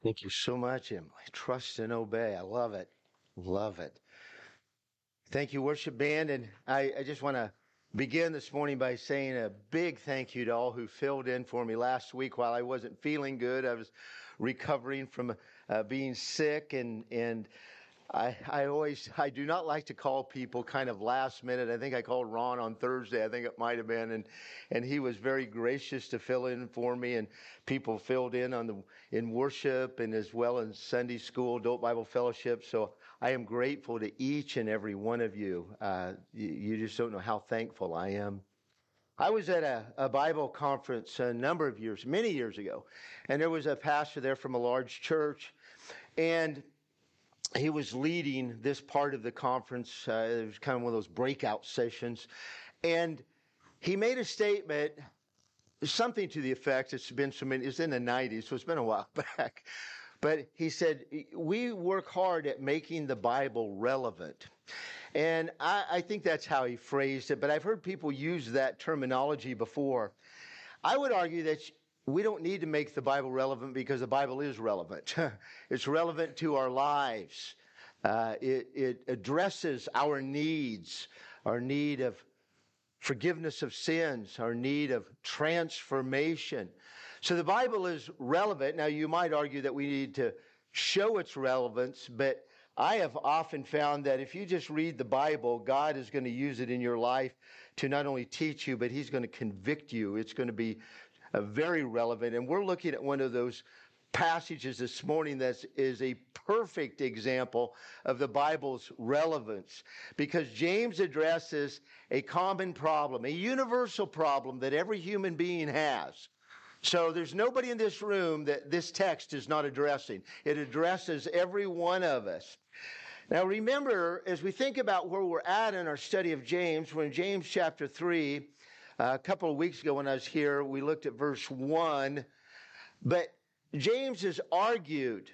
Thank you so much, Emily. Trust and obey. I love it. Love it. Thank you, worship band. And I just want to begin this morning by saying a big thank you to all who filled in for me last week while I wasn't feeling good. I was recovering from being sick and I do not like to call people kind of last minute. I think I called Ron on Thursday. I think it might have been, and he was very gracious to fill in for me, and people filled in in worship and as well in Sunday school, adult Bible fellowship. So I am grateful to each and every one of you. You just don't know how thankful I am. I was at a Bible conference a number of years, many years ago, and there was a pastor there from a large church, and he was leading this part of the conference. It was kind of one of those breakout sessions. And he made a statement, something to the effect, it's been it's in the 90s, so it's been a while back. But he said, we work hard at making the Bible relevant. And I think that's how he phrased it, but I've heard people use that terminology before. I would argue that we don't need to make the Bible relevant because the Bible is relevant. It's relevant to our lives. It addresses our needs, our need of forgiveness of sins, our need of transformation. So the Bible is relevant. Now, you might argue that we need to show its relevance, but I have often found that if you just read the Bible, God is going to use it in your life to not only teach you, but He's going to convict you. It's going to be very relevant. And we're looking at one of those passages this morning that is a perfect example of the Bible's relevance, because James addresses a common problem, a universal problem that every human being has. So there's nobody in this room that this text is not addressing. It addresses every one of us. Now remember, as we think about where we're at in our study of James, we're in James chapter 3. A couple of weeks ago when I was here, we looked at verse 1. But James has argued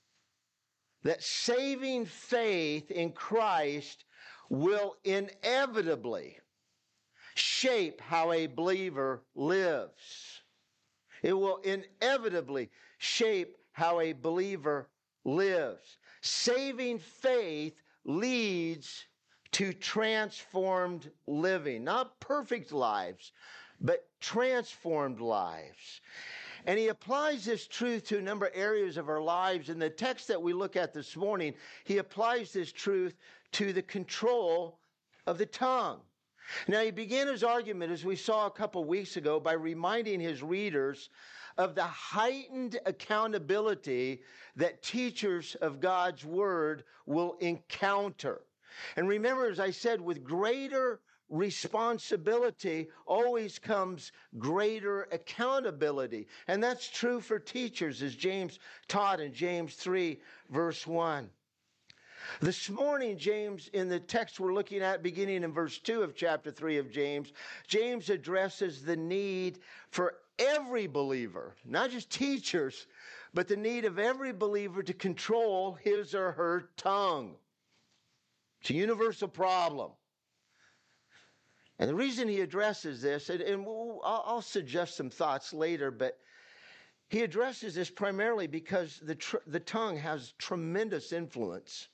that saving faith in Christ will inevitably shape how a believer lives. It will inevitably shape how a believer lives. Saving faith leads to transformed living. Not perfect lives, but transformed lives. And he applies this truth to a number of areas of our lives. In the text that we look at this morning, he applies this truth to the control of the tongue. Now, he began his argument, as we saw a couple weeks ago, by reminding his readers of the heightened accountability that teachers of God's word will encounter. And remember, as I said, with greater responsibility always comes greater accountability. And that's true for teachers, as James taught in James 3, verse 1. This morning, James, in the text we're looking at, beginning in verse 2 of chapter 3 of James, James addresses the need for every believer, not just teachers, but the need of every believer to control his or her tongue. It's a universal problem. And the reason he addresses this, and I'll suggest some thoughts later, but he addresses this primarily because the tongue has tremendous influence.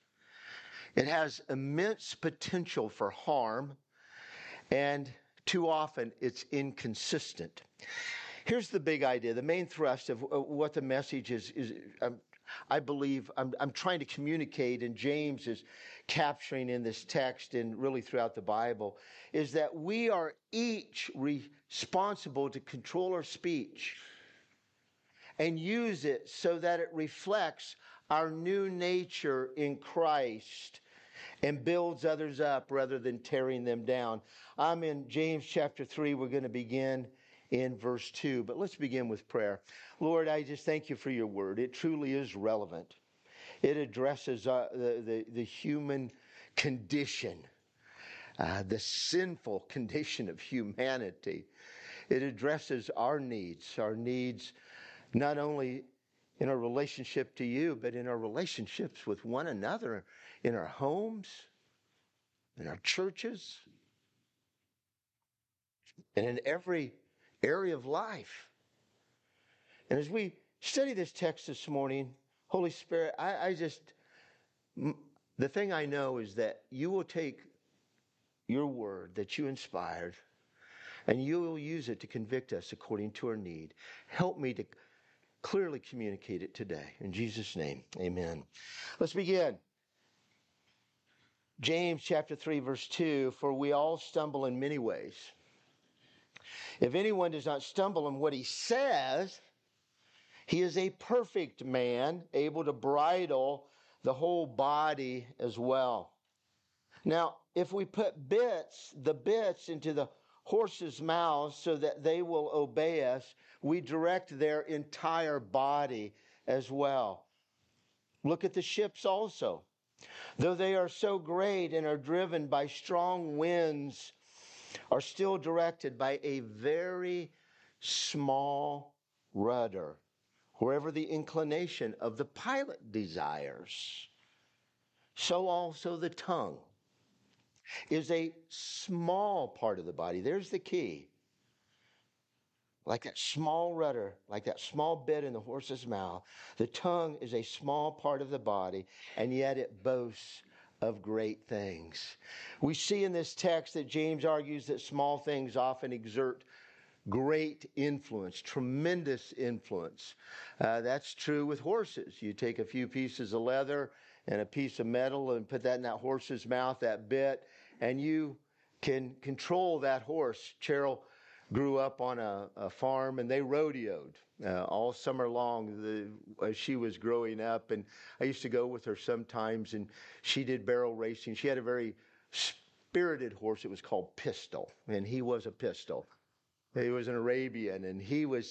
It has immense potential for harm, and too often it's inconsistent. Here's the big idea, the main thrust of what the message is I believe I'm trying to communicate, and James is capturing in this text and really throughout the Bible, is that we are each responsible to control our speech and use it so that it reflects our new nature in Christ and builds others up rather than tearing them down. I'm in James chapter 3. We're going to begin in verse 2. But let's begin with prayer. Lord, I just thank you for your word. It truly is relevant. It addresses the human condition, the sinful condition of humanity. It addresses our needs not only in our relationship to you, but in our relationships with one another, in our homes, in our churches, and in every area of life. And as we study this text this morning, Holy Spirit, the thing I know is that you will take your word that you inspired and you will use it to convict us according to our need. Help me to clearly communicate it today. In Jesus' name, amen. Let's begin. James chapter 3, verse 2, for we all stumble in many ways. If anyone does not stumble in what he says, he is a perfect man, able to bridle the whole body as well. Now, if we put the bits into the horses' mouths so that they will obey us, we direct their entire body as well. Look at the ships also. Though they are so great and are driven by strong winds, are still directed by a very small rudder, wherever the inclination of the pilot desires. So also the tongue is a small part of the body. There's the key. Like that small rudder, like that small bit in the horse's mouth, the tongue is a small part of the body, and yet it boasts of great things. We see in this text that James argues that small things often exert great influence, tremendous influence. That's true with horses. You take a few pieces of leather and a piece of metal and put that in that horse's mouth, that bit, and you can control that horse. Cheryl grew up on a farm, and they rodeoed all summer long as she was growing up. And I used to go with her sometimes, and she did barrel racing. She had a very spirited horse. It was called Pistol, and he was a pistol. He was an Arabian, and he was.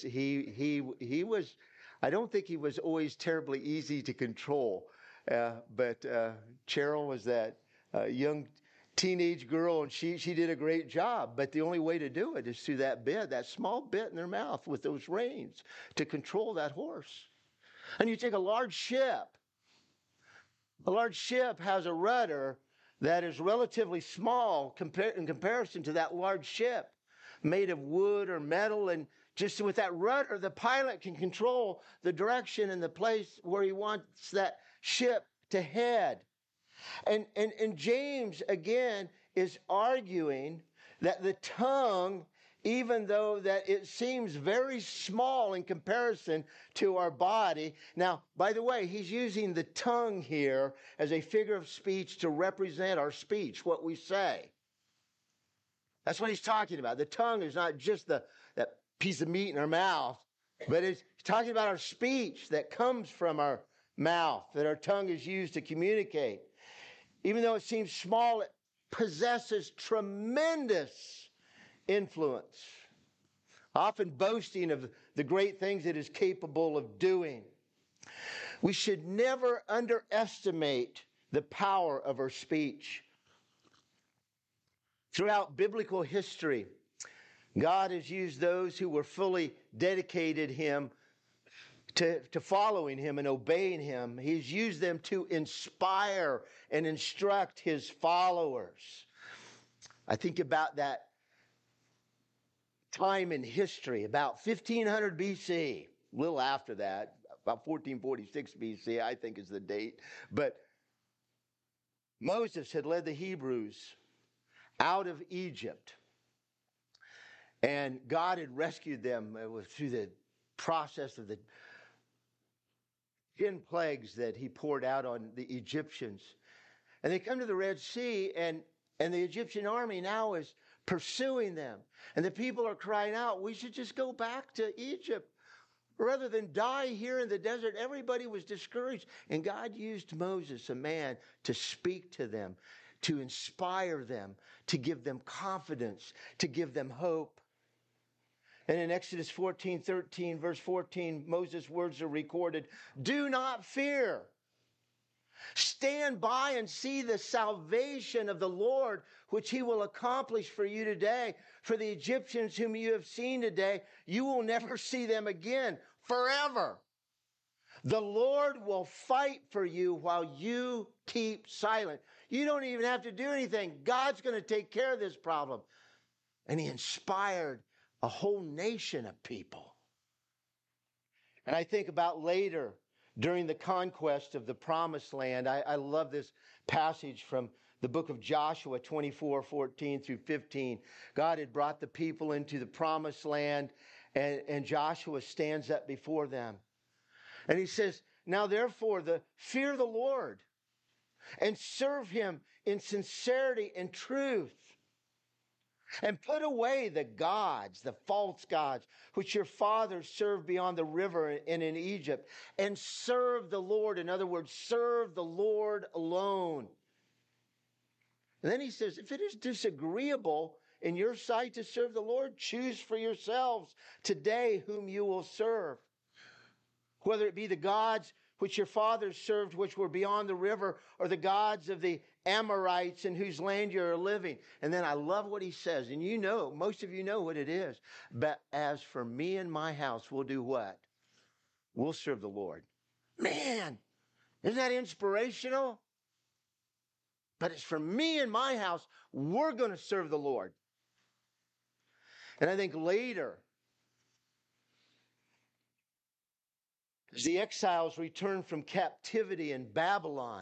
I don't think he was always terribly easy to control, but Cheryl was that young teenage girl, and she did a great job. But the only way to do it is through that bit, that small bit in their mouth with those reins to control that horse. And you take a large ship. A large ship has a rudder that is relatively small in comparison to that large ship made of wood or metal. And just with that rudder, the pilot can control the direction and the place where he wants that ship to head. And James, again, is arguing that the tongue, even though that it seems very small in comparison to our body. Now, by the way, he's using the tongue here as a figure of speech to represent our speech, what we say. That's what he's talking about. The tongue is not just that piece of meat in our mouth, but he's talking about our speech that comes from our mouth, that our tongue is used to communicate. Even though it seems small, it possesses tremendous influence, often boasting of the great things it is capable of doing. We should never underestimate the power of our speech. Throughout biblical history, God has used those who were fully dedicated Him to following Him and obeying Him. He's used them to inspire and instruct His followers. I think about that time in history, about 1500 BC, a little after that, about 1446 BC, I think is the date. But Moses had led the Hebrews out of Egypt, and God had rescued them through the process of the 10 plagues that He poured out on the Egyptians. And they come to the Red Sea, and the Egyptian army now is pursuing them. And the people are crying out, we should just go back to Egypt rather than die here in the desert. Everybody was discouraged. And God used Moses, a man, to speak to them, to inspire them, to give them confidence, to give them hope. And in Exodus 14:13, verse 14, Moses' words are recorded. Do not fear. Stand by and see the salvation of the Lord, which He will accomplish for you today. For the Egyptians whom you have seen today, you will never see them again forever. The Lord will fight for you while you keep silent. You don't even have to do anything. God's going to take care of this problem. And He inspired a whole nation of people. And I think about later during the conquest of the promised land. I love this passage from the book of Joshua 24:14 through 15. God had brought the people into the promised land, and Joshua stands up before them. And he says, now therefore, fear the Lord and serve him in sincerity and truth. And put away the gods, the false gods, which your fathers served beyond the river and in Egypt, and serve the Lord. In other words, serve the Lord alone. And then he says, if it is disagreeable in your sight to serve the Lord, choose for yourselves today whom you will serve. Whether it be the gods which your fathers served, which were beyond the river, or the gods of the Amorites in whose land you are living. And then I love what he says. And you know, most of you know what it is. But as for me and my house, we'll do what? We'll serve the Lord. Man, isn't that inspirational? But as for me and my house, we're going to serve the Lord. And I think later, as the exiles returned from captivity in Babylon,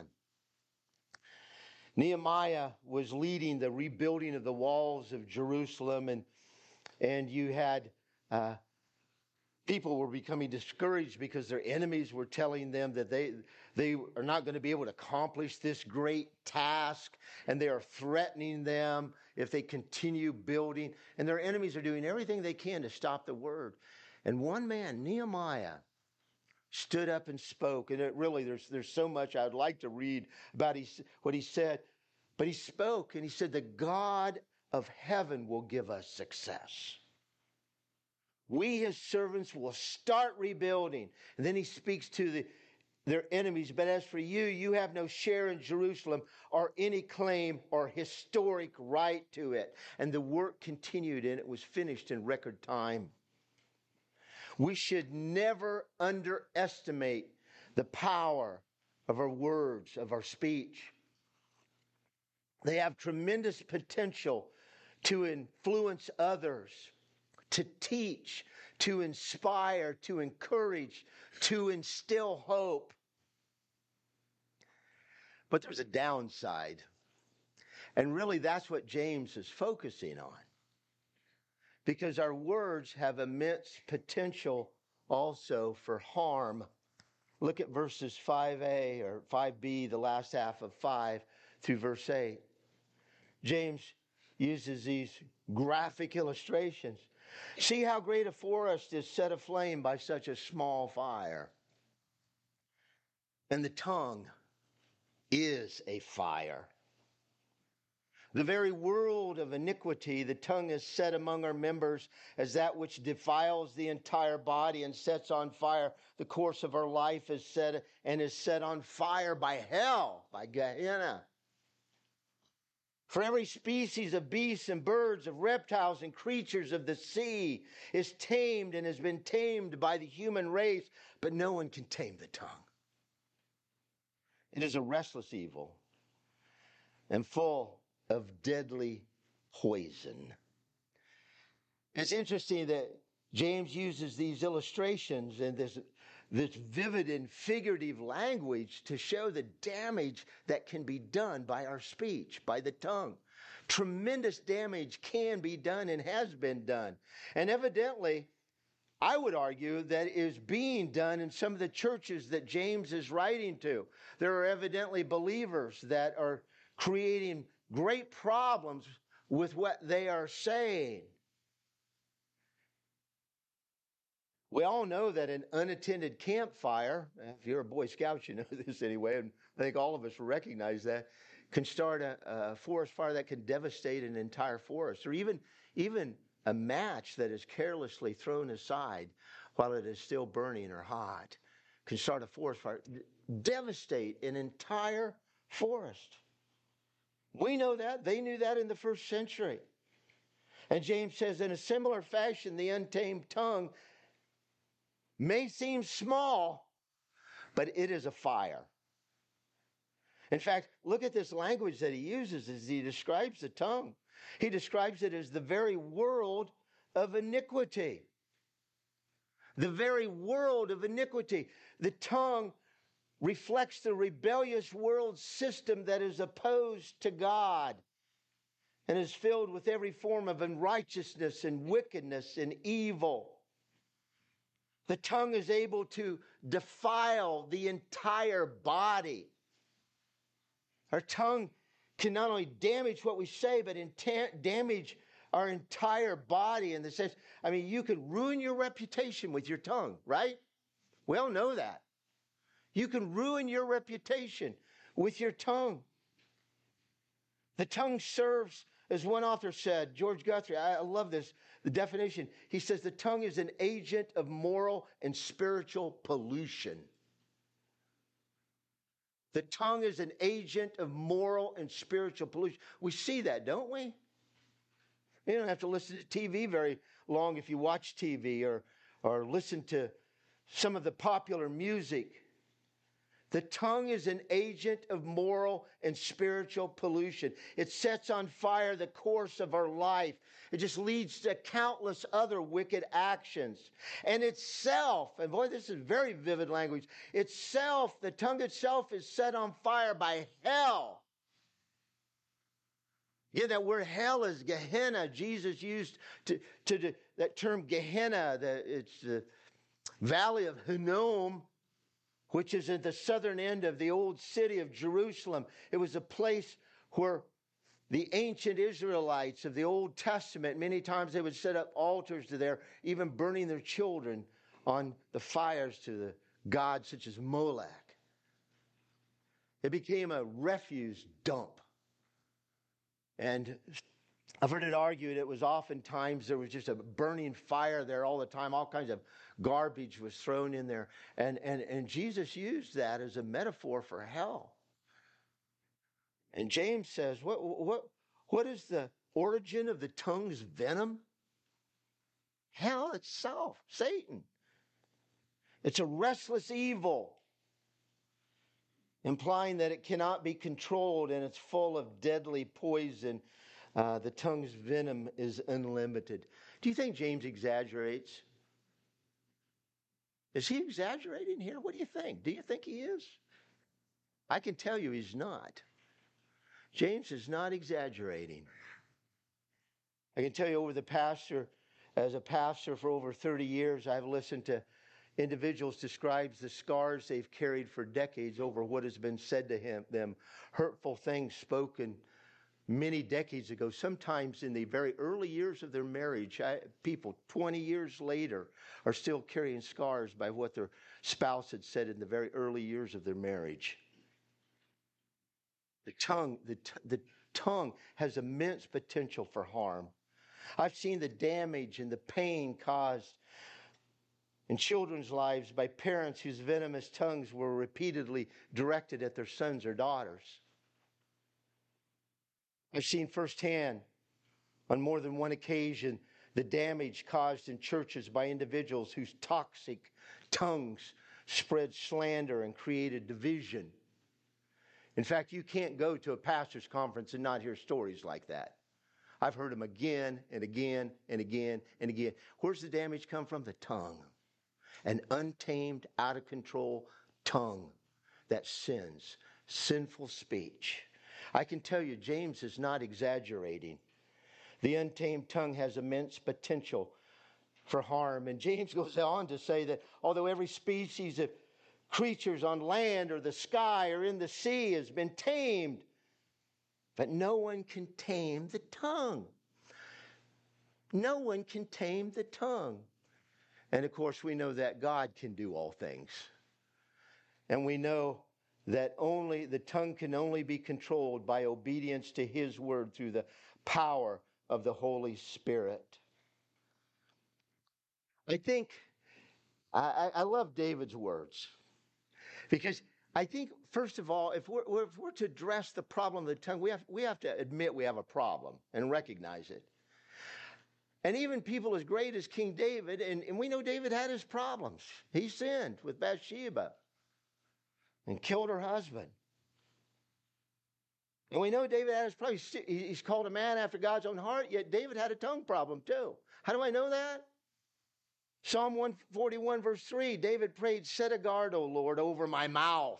Nehemiah was leading the rebuilding of the walls of Jerusalem, and you had people were becoming discouraged because their enemies were telling them that they are not going to be able to accomplish this great task, and they are threatening them if they continue building. And their enemies are doing everything they can to stop the word. And one man, Nehemiah, stood up and spoke. And it really, there's so much I would like to read about what he said. But he spoke and he said, the God of heaven will give us success. We, his servants, will start rebuilding. And then he speaks to their enemies. But as for you, you have no share in Jerusalem or any claim or historic right to it. And the work continued, and it was finished in record time. We should never underestimate the power of our words, of our speech. They have tremendous potential to influence others, to teach, to inspire, to encourage, to instill hope. But there's a downside. And really, that's what James is focusing on. Because our words have immense potential also for harm. Look at verses 5a or 5b, the last half of 5 through verse 8. James uses these graphic illustrations. See how great a forest is set aflame by such a small fire. And the tongue is a fire. The very world of iniquity, the tongue is set among our members as that which defiles the entire body and sets on fire. The course of our life is set on fire by hell, by Gehenna. For every species of beasts and birds, of reptiles and creatures of the sea is tamed and has been tamed by the human race, but no one can tame the tongue. It is a restless evil and full of deadly poison. It's interesting that James uses these illustrations and this vivid and figurative language to show the damage that can be done by our speech, by the tongue. Tremendous damage can be done and has been done. And evidently, I would argue that is being done in some of the churches that James is writing to. There are evidently believers that are creating great problems with what they are saying. We all know that an unattended campfire, if you're a Boy Scout, you know this anyway, and I think all of us recognize that, can start a forest fire that can devastate an entire forest, or even a match that is carelessly thrown aside while it is still burning or hot can start a forest fire, devastate an entire forest. We know that. They knew that in the first century. And James says, in a similar fashion, the untamed tongue may seem small, but it is a fire. In fact, look at this language that he uses as he describes the tongue. He describes it as the very world of iniquity. the very world of iniquity. The tongue reflects the rebellious world system that is opposed to God and is filled with every form of unrighteousness and wickedness and evil. The tongue is able to defile the entire body. Our tongue can not only damage what we say, but damage our entire body in the sense, you could ruin your reputation with your tongue, right? We all know that. You can ruin your reputation with your tongue. The tongue serves, as one author said, George Guthrie, I love this, the definition. He says the tongue is an agent of moral and spiritual pollution. The tongue is an agent of moral and spiritual pollution. We see that, don't we? You don't have to listen to TV very long if you watch TV or listen to some of the popular music. The tongue is an agent of moral and spiritual pollution. It sets on fire the course of our life. It just leads to countless other wicked actions. And itself, and boy, this is very vivid language, itself, the tongue itself is set on fire by hell. Yeah, that word hell is Gehenna. Jesus used that term Gehenna. It's the valley of Hinnom, which is at the southern end of the old city of Jerusalem. It was a place where the ancient Israelites of the Old Testament, many times they would set up altars to there, even burning their children on the fires to the gods such as Molech. It became a refuse dump. And I've heard it argued it was oftentimes there was just a burning fire there all the time. All kinds of garbage was thrown in there. And Jesus used that as a metaphor for hell. And James says, what is the origin of the tongue's venom? Hell itself, Satan. It's a restless evil, implying that it cannot be controlled and it's full of deadly poison. The tongue's venom is unlimited. Do you think James exaggerates? Is he exaggerating here? What do you think? Do you think he is? I can tell you he's not. James is not exaggerating. I can tell you as a pastor for over 30 years, I've listened to individuals describe the scars they've carried for decades over what has been said to them, hurtful things spoken many decades ago, sometimes in the very early years of their marriage. People 20 years later are still carrying scars by what their spouse had said in the very early years of their marriage. The tongue has immense potential for harm. I've seen the damage and the pain caused in children's lives by parents whose venomous tongues were repeatedly directed at their sons or daughters. I've seen firsthand on more than one occasion the damage caused in churches by individuals whose toxic tongues spread slander and created division. In fact, you can't go to a pastor's conference and not hear stories like that. I've heard them again and again and again and again. Where's the damage come from? The tongue. An untamed, out of control tongue that sins, sinful speech. I can tell you, James is not exaggerating. The untamed tongue has immense potential for harm. And James goes on to say that although every species of creatures on land or the sky or in the sea has been tamed, but no one can tame the tongue. No one can tame the tongue. And of course, we know that God can do all things. And we know that the tongue can only be controlled by obedience to His word through the power of the Holy Spirit. I think, I love David's words. Because I think, first of all, if we're to address the problem of the tongue, we have to admit we have a problem and recognize it. And even people as great as King David, and we know David had his problems. He sinned with Bathsheba and killed her husband. And we know David had his problems. He's called a man after God's own heart, yet David had a tongue problem too. How do I know that? Psalm 141 verse 3, David prayed, set a guard, O Lord, over my mouth.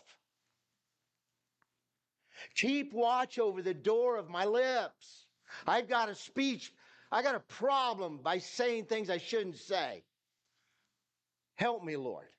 Keep watch over the door of my lips. I've got a speech. I got a problem by saying things I shouldn't say. Help me, Lord.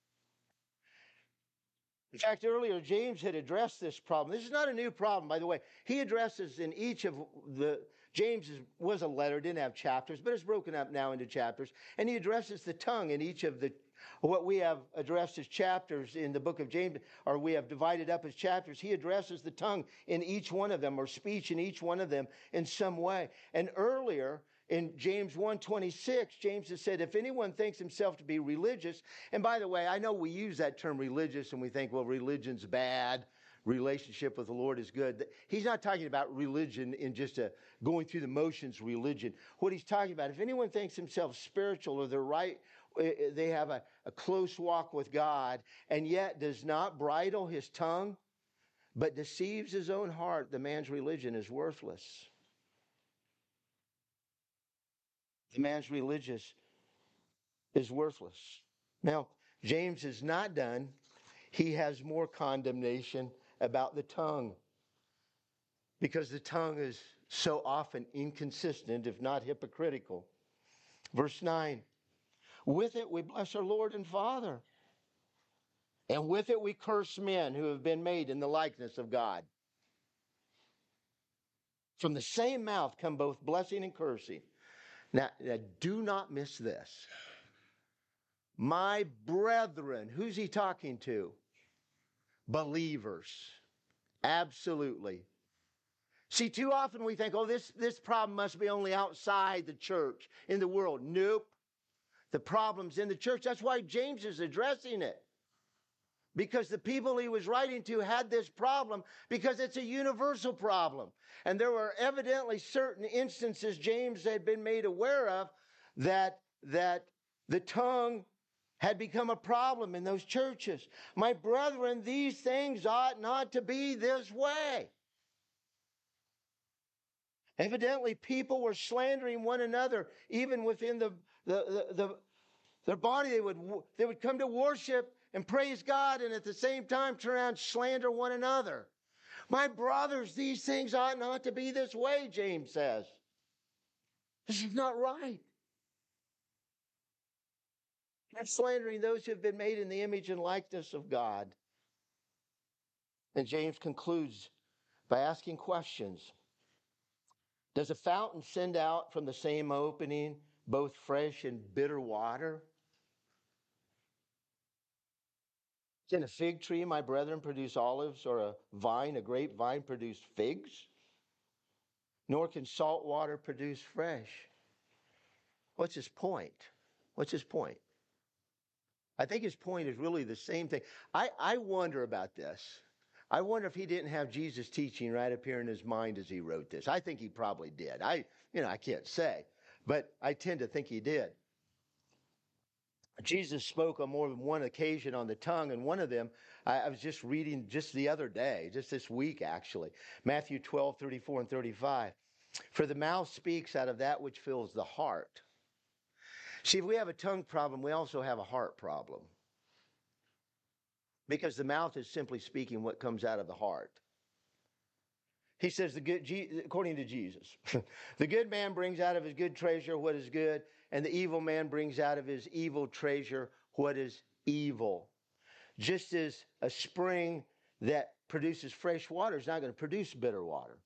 In fact, earlier, James had addressed this problem. This is not a new problem, by the way. He addresses in each of James was a letter, didn't have chapters, but it's broken up now into chapters. And he addresses the tongue in each of what we have addressed as chapters in the book of James, or we have divided up as chapters. He addresses the tongue in each one of them, or speech in each one of them in some way. And earlier, in James 1:26, James has said, if anyone thinks himself to be religious, and by the way, I know we use that term religious and we think, well, religion's bad, relationship with the Lord is good. He's not talking about religion in just a going through the motions religion. What he's talking about, if anyone thinks himself spiritual or they're right, they have a close walk with God, and yet does not bridle his tongue, but deceives his own heart, the man's religion is worthless. The man's religious is worthless. Now, James is not done. He has more condemnation about the tongue, because the tongue is so often inconsistent, if not hypocritical. Verse 9, with it we bless our Lord and Father, and with it we curse men who have been made in the likeness of God. From the same mouth come both blessing and cursing. Now, do not miss this. My brethren, who's he talking to? Believers. Absolutely. See, too often we think, oh, this problem must be only outside the church, in the world. Nope. The problem's in the church. That's why James is addressing it. Because the people he was writing to had this problem, because it's a universal problem. And there were evidently certain instances James had been made aware of that the tongue had become a problem in those churches. My brethren, these things ought not to be this way. Evidently, people were slandering one another, even within their body. They would come to worship and praise God, and at the same time turn around and slander one another. My brothers, these things ought not to be this way, James says. This is not right. Not slandering those who have been made in the image and likeness of God. And James concludes by asking questions. Does a fountain send out from the same opening both fresh and bitter water? Can a fig tree, my brethren, produce olives, or a grapevine, produce figs? Nor can salt water produce fresh. What's his point? What's his point? I think his point is really the same thing. I wonder about this. I wonder if he didn't have Jesus' teaching right up here in his mind as he wrote this. I think he probably did. I can't say, but I tend to think he did. Jesus spoke on more than one occasion on the tongue, and one of them I was just reading just the other day, just this week actually, Matthew 12:34 and 35. For the mouth speaks out of that which fills the heart. See, if we have a tongue problem, we also have a heart problem. Because the mouth is simply speaking what comes out of the heart. He says, according to Jesus, the good man brings out of his good treasure what is good, and the evil man brings out of his evil treasure what is evil. Just as a spring that produces fresh water is not going to produce bitter water.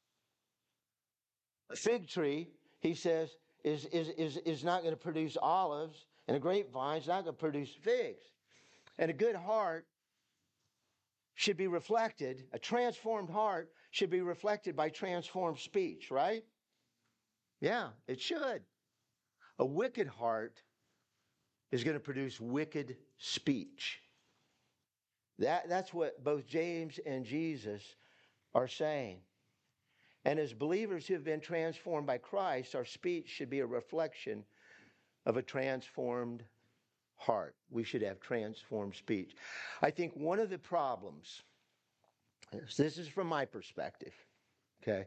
A fig tree, he says, is not going to produce olives, and a grapevine is not going to produce figs. And a good heart should be reflected, a transformed heart should be reflected by transformed speech, right? Yeah, it should. A wicked heart is going to produce wicked speech. That's what both James and Jesus are saying. And as believers who have been transformed by Christ, our speech should be a reflection of a transformed heart. We should have transformed speech. I think one of the problems, this is from my perspective, okay?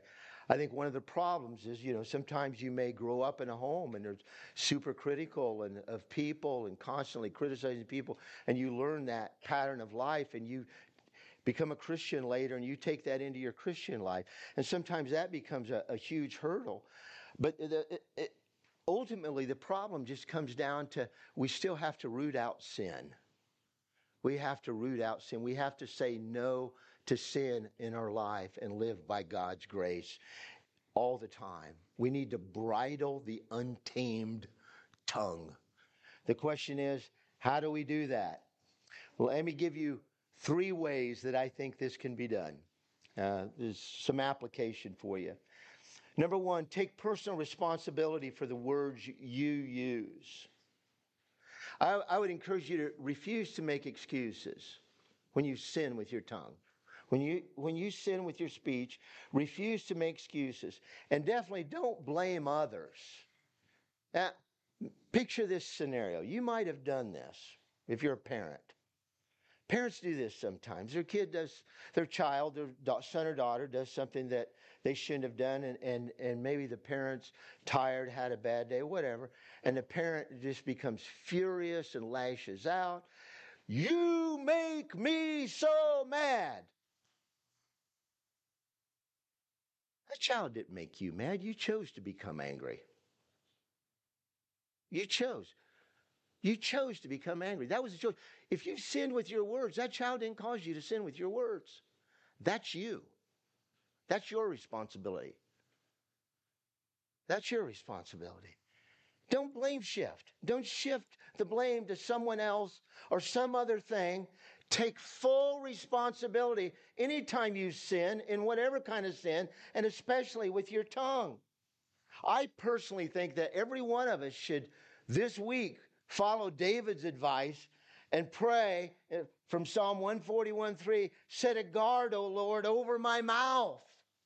I think one of the problems is, sometimes you may grow up in a home and there's super critical of people and constantly criticizing people, and you learn that pattern of life, and you become a Christian later, and you take that into your Christian life. And sometimes that becomes a huge hurdle. But ultimately, the problem just comes down to we still have to root out sin. We have to root out sin. We have to say no to sin in our life and live by God's grace all the time. We need to bridle the untamed tongue. The question is, how do we do that? Well, let me give you 3 ways that I think this can be done. There's some application for you. Number 1, take personal responsibility for the words you use. I would encourage you to refuse to make excuses when you sin with your tongue. When you sin with your speech, refuse to make excuses. And definitely don't blame others. Now, picture this scenario. You might have done this if you're a parent. Parents do this sometimes. Their child, their son or daughter does something that they shouldn't have done, and maybe the parent's tired, had a bad day, whatever, and the parent just becomes furious and lashes out. You make me so mad. That child didn't make you mad. You chose to become angry. You chose. You chose to become angry. That was a choice. If you sinned with your words, that child didn't cause you to sin with your words. That's you. That's your responsibility. That's your responsibility. Don't blame shift. Don't shift the blame to someone else or some other thing. Take full responsibility anytime you sin, in whatever kind of sin, and especially with your tongue. I personally think that every one of us should this week follow David's advice and pray from Psalm 141:3, set a guard, O Lord, over my mouth.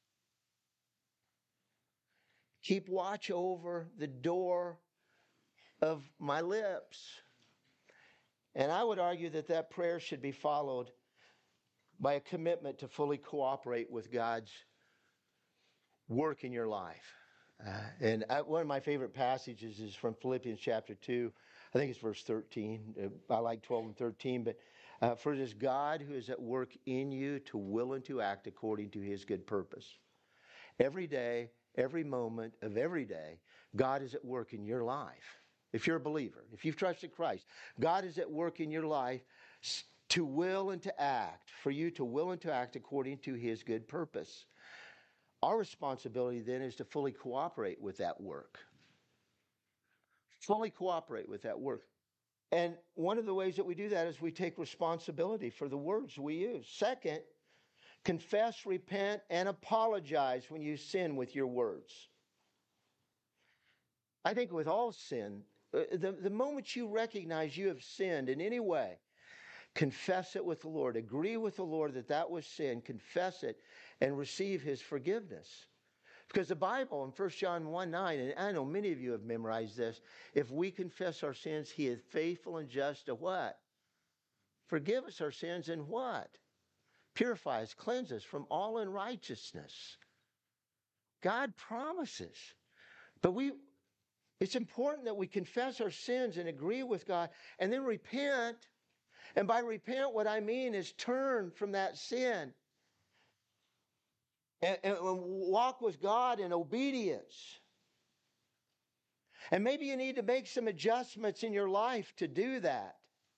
Keep watch over the door of my lips. And I would argue that prayer should be followed by a commitment to fully cooperate with God's work in your life. One of my favorite passages is from Philippians chapter 2. I think it's verse 13. I like 12 and 13. But for it is God who is at work in you to will and to act according to his good purpose. Every day, every moment of every day, God is at work in your life. If you're a believer, if you've trusted Christ, God is at work in your life to will and to act, for you to will and to act according to his good purpose. Our responsibility then is to fully cooperate with that work. Fully cooperate with that work. And one of the ways that we do that is we take responsibility for the words we use. Second, confess, repent, and apologize when you sin with your words. I think with all sin, the moment you recognize you have sinned in any way, confess it with the Lord. Agree with the Lord that was sin. Confess it and receive his forgiveness. Because the Bible in 1 John 1:9, and I know many of you have memorized this, if we confess our sins, he is faithful and just to what? Forgive us our sins and what? Purify us, cleanse us from all unrighteousness. God promises. But it's important that we confess our sins and agree with God and then repent. And by repent, what I mean is turn from that sin and walk with God in obedience. And maybe you need to make some adjustments in your life to do that.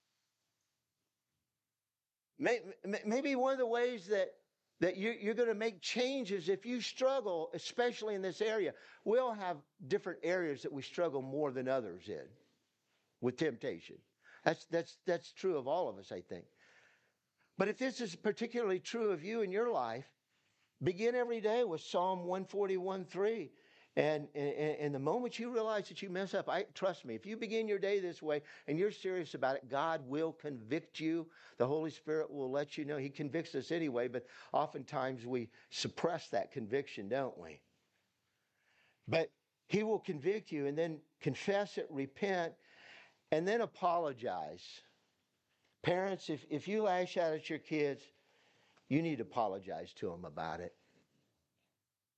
Maybe one of the ways that you're going to make changes if you struggle, especially in this area. We all have different areas that we struggle more than others in with temptation. That's true of all of us, I think. But if this is particularly true of you in your life, begin every day with Psalm 141:3. And the moment you realize that you mess up, trust me, if you begin your day this way and you're serious about it, God will convict you. The Holy Spirit will let you know. He convicts us anyway, but oftentimes we suppress that conviction, don't we? But he will convict you, and then confess it, repent, and then apologize. Parents, if you lash out at your kids, you need to apologize to them about it.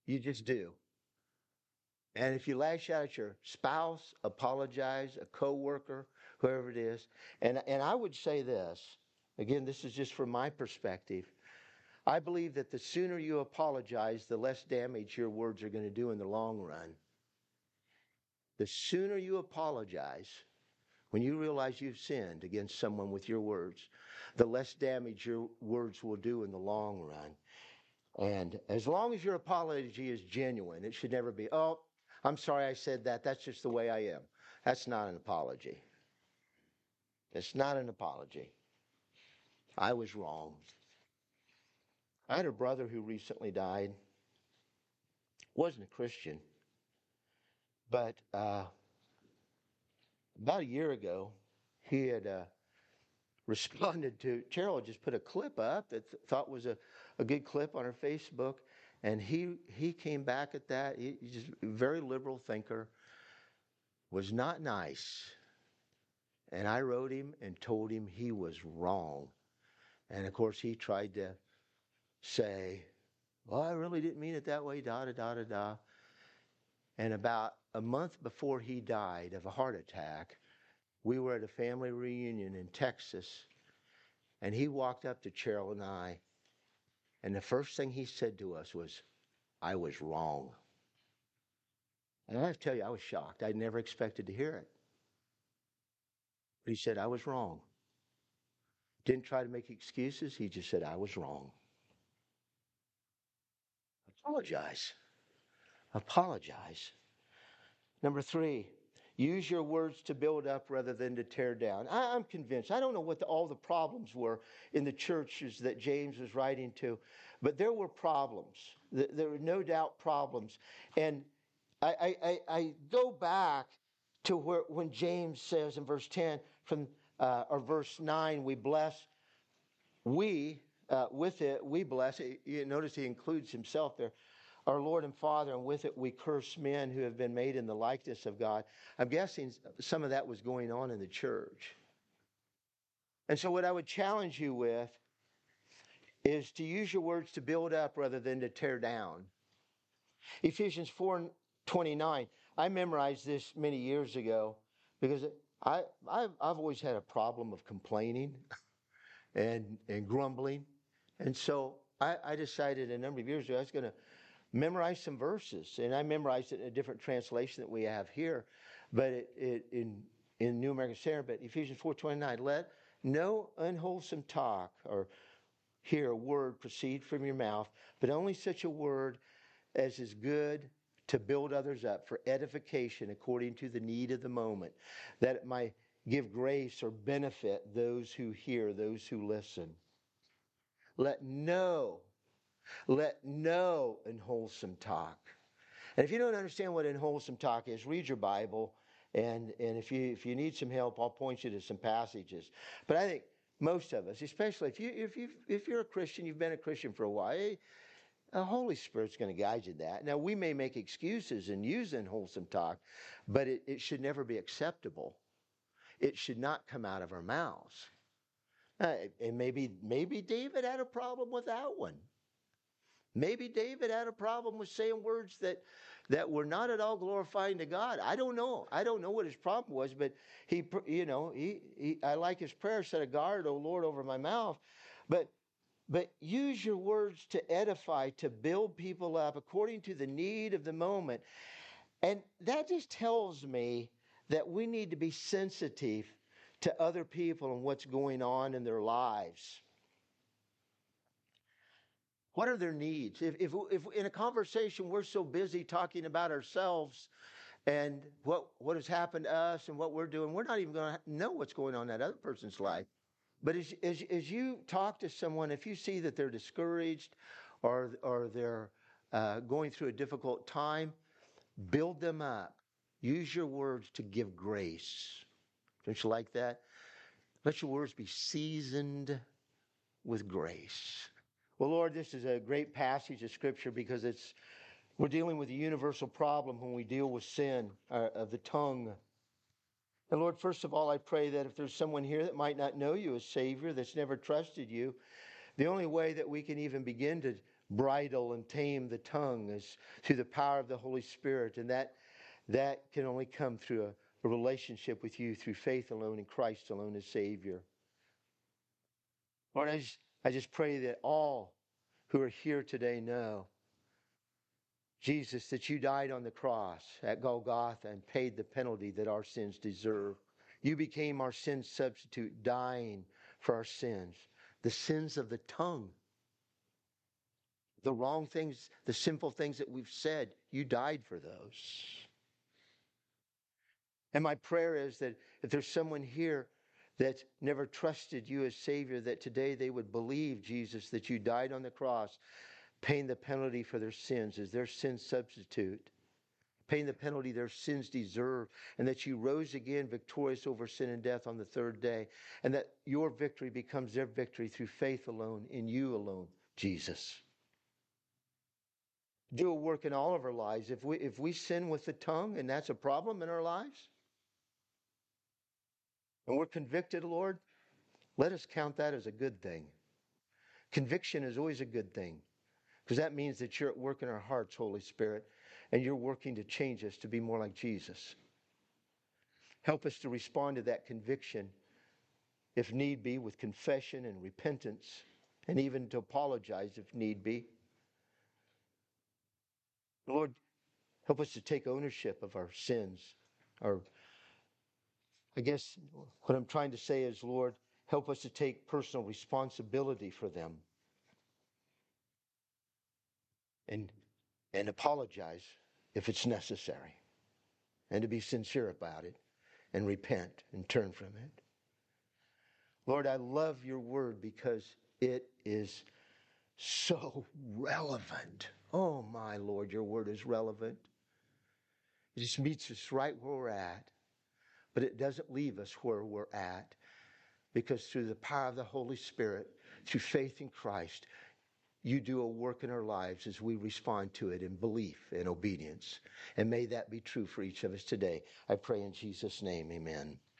You just do. And if you lash out at your spouse, apologize, a coworker, whoever it is. And I would say this, again, this is just from my perspective. I believe that the sooner you apologize, the less damage your words are going to do in the long run. The sooner you apologize, when you realize you've sinned against someone with your words, the less damage your words will do in the long run. And as long as your apology is genuine, it should never be, oh, I'm sorry I said that. That's just the way I am. That's not an apology. It's not an apology. I was wrong. I had a brother who recently died. Wasn't a Christian. But about a year ago, he had responded to, Cheryl had just put a clip up that thought was a good clip on her Facebook. And he came back at that. He's just a very liberal thinker. Was not nice. And I wrote him and told him he was wrong. And of course, he tried to say, well, I really didn't mean it that way, da da da da da. And about a month before he died of a heart attack, we were at a family reunion in Texas. And he walked up to Cheryl and I. And the first thing he said to us was, I was wrong. And I have to tell you, I was shocked. I never expected to hear it. But he said, I was wrong. Didn't try to make excuses. He just said, I was wrong. Apologize. Apologize. Number 3, use your words to build up rather than to tear down. I'm convinced. I don't know what all the problems were in the churches that James was writing to, but there were problems. There were no doubt problems. And I go back to when James says in verse 10 or verse 9, we bless. With it, we bless. You notice he includes himself there. Our Lord and Father, and with it we curse men who have been made in the likeness of God. I'm guessing some of that was going on in the church. And so what I would challenge you with is to use your words to build up rather than to tear down. Ephesians 4:29. I memorized this many years ago because I've always had a problem of complaining and grumbling. And so I decided a number of years ago I was going to memorize some verses. And I memorized it in a different translation that we have here, but in New American Standard. But Ephesians 4:29, let no unwholesome talk or hear a word proceed from your mouth, but only such a word as is good to build others up for edification according to the need of the moment, that it might give grace or benefit those who hear, those who listen. Let no unwholesome talk. And if you don't understand what unwholesome talk is, read your Bible. And if you need some help, I'll point you to some passages. But I think most of us, especially if you're a Christian, you've been a Christian for a while, the Holy Spirit's going to guide you to that. Now, we may make excuses and use unwholesome talk, but it should never be acceptable. It should not come out of our mouths. And maybe David had a problem with that one. Maybe David had a problem with saying words that were not at all glorifying to God. I don't know. I don't know what his problem was, but I like his prayer, set a guard, O Lord, over my mouth. But use your words to edify, to build people up according to the need of the moment. And that just tells me that we need to be sensitive to other people and what's going on in their lives. What are their needs? If in a conversation we're so busy talking about ourselves and what has happened to us and what we're doing, we're not even going to know what's going on in that other person's life. But as you talk to someone, if you see that they're discouraged or they're going through a difficult time, build them up. Use your words to give grace. Don't you like that? Let your words be seasoned with grace. Well, Lord, this is a great passage of Scripture because we're dealing with a universal problem when we deal with sin of the tongue. And Lord, first of all, I pray that if there's someone here that might not know you as Savior, that's never trusted you, the only way that we can even begin to bridle and tame the tongue is through the power of the Holy Spirit. And that can only come through a relationship with you through faith alone in Christ alone as Savior. Lord, I just pray that all who are here today know, Jesus, that you died on the cross at Golgotha and paid the penalty that our sins deserve. You became our sin substitute, dying for our sins, the sins of the tongue, the wrong things, the sinful things that we've said. You died for those. And my prayer is that if there's someone here that never trusted you as Savior, that today they would believe, Jesus, that you died on the cross, paying the penalty for their sins as their sin substitute, paying the penalty their sins deserve, and that you rose again victorious over sin and death on the third day, and that your victory becomes their victory through faith alone, in you alone, Jesus. Do a work in all of our lives. If we sin with the tongue, and that's a problem in our lives, and we're convicted, Lord, let us count that as a good thing. Conviction is always a good thing, because that means that you're at work in our hearts, Holy Spirit, and you're working to change us to be more like Jesus. Help us to respond to that conviction, if need be, with confession and repentance, and even to apologize if need be. Lord, help us to take ownership of our sins. I guess what I'm trying to say is, Lord, help us to take personal responsibility for them and apologize if it's necessary, and to be sincere about it and repent and turn from it. Lord, I love your word because it is so relevant. Oh my Lord, your word is relevant. It just meets us right where we're at, but it doesn't leave us where we're at, because through the power of the Holy Spirit, through faith in Christ, you do a work in our lives as we respond to it in belief and obedience. And may that be true for each of us today. I pray in Jesus' name, amen.